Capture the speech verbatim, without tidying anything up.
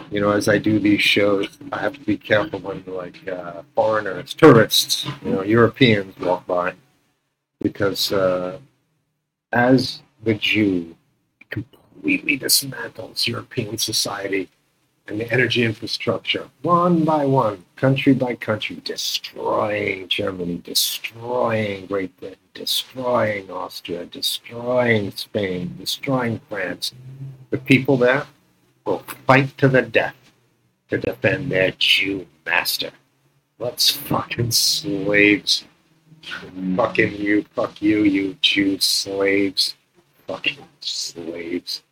You know, as I do these shows, I have to be careful when like uh, foreigners, tourists, you know, Europeans walk by, because uh, as the Jew completely dismantles European society and the energy infrastructure, one by one, country by country, destroying Germany, destroying Great Britain, destroying Austria, destroying Spain, destroying France. The people there will fight to the death to defend their Jew master. Let's fucking slaves. Fucking you, fuck you, you Jew slaves. Fucking slaves.